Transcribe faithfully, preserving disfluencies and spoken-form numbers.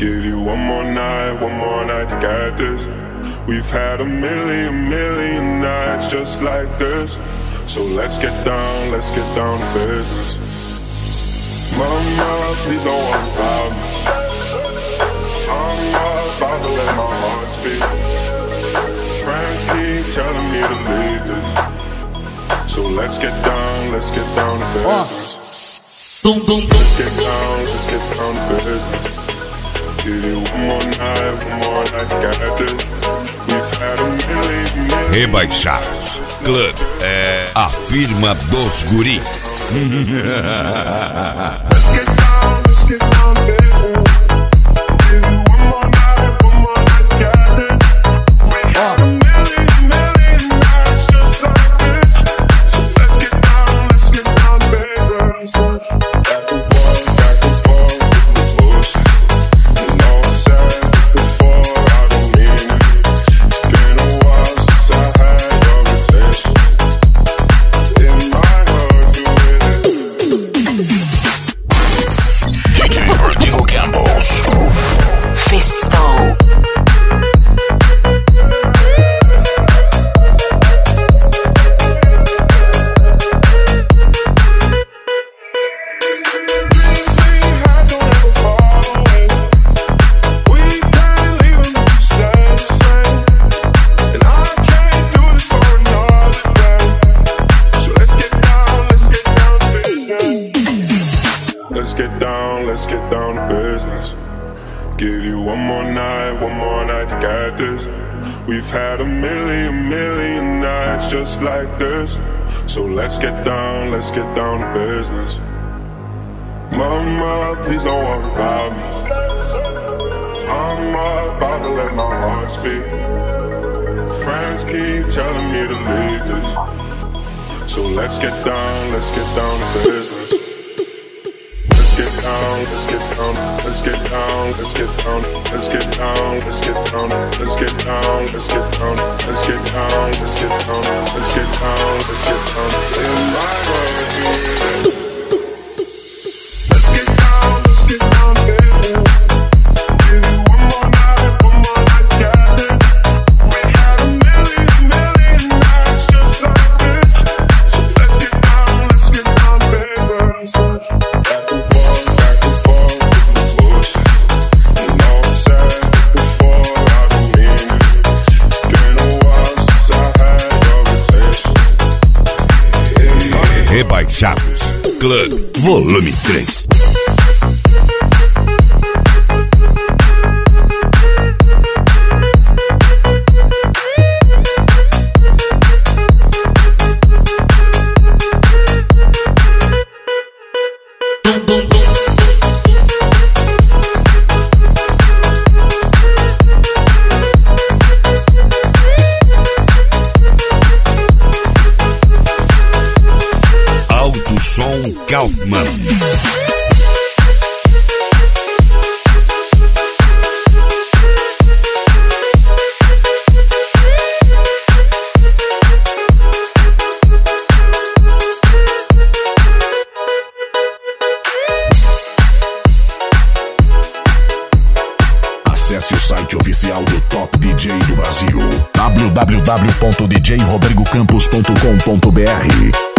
Give you one more night, one more night to get this. We've had a million, million nights just like this. So let's get down, let's get down to business. Mama, please don't worry about me. I'm about to let my heart speak. Friends keep telling me to leave this. So let's get down, let's get down to business. Dum, dum, dum. Let's get down, let's get down to business. Give you one more night, one more night to get this. We've had a million, million. Rebaixados Club é a firma dos guri. Let's get down, let's get down to business. Give you one more night, one more night to get this. We've had a million, million nights just like this. So let's get down, let's get down to business. Back and forth, back and forth with the bullshit. You know I said it before, I don't mean it. It's been a while since I had your attention. It might hurt to win it. D J Rodrigo Campos. Fisto. Let's get down, let's get down to business. Give you one more night, one more night to get this. We've had a million, million nights just like this. So let's get down, let's get down to business. Mama, please don't worry about me. I'm about to let my heart speak. Friends keep telling me to leave this. So let's get down, let's get down to business. Let's get down, let's get down, let's get down, let's get down, let's get down, let's get down, let's get down, let's get down, let's get down, let's get down, let's get down, let's get down. In my words, let's get down, let's get down to business. Give you one more night, one more night to get it. We had a million, million nights just like this. So let's get down, let's get down to business. Back and forth, back and forth with the bullshit. You know I said it before, I don't mean it. It's been a while since I had your attention. Rebaixados Club Volume três. Alto Som Kaufman. Acesse o site oficial do Top D J do Brasil, w w w ponto d j rodrigo campos ponto com ponto b r.